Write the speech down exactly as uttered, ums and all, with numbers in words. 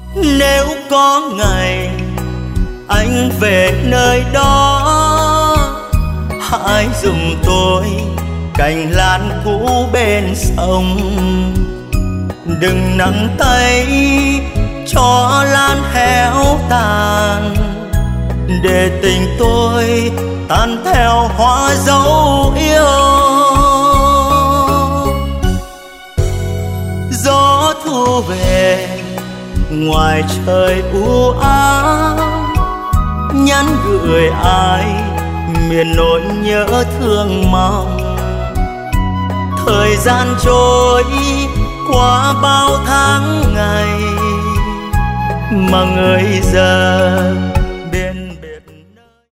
Nếu có ngày anh về nơi đó, hãy dùng tôi cành lan cũ bên sông. Đừng nắm tay cho lan héo tàn, để tình tôi tan theo hoa dấu yêu. Gió thu về ngoài trời u ám, nhắn gửi ai miền nỗi nhớ thương mong. Thời gian trôi qua bao tháng ngày, mà người giờ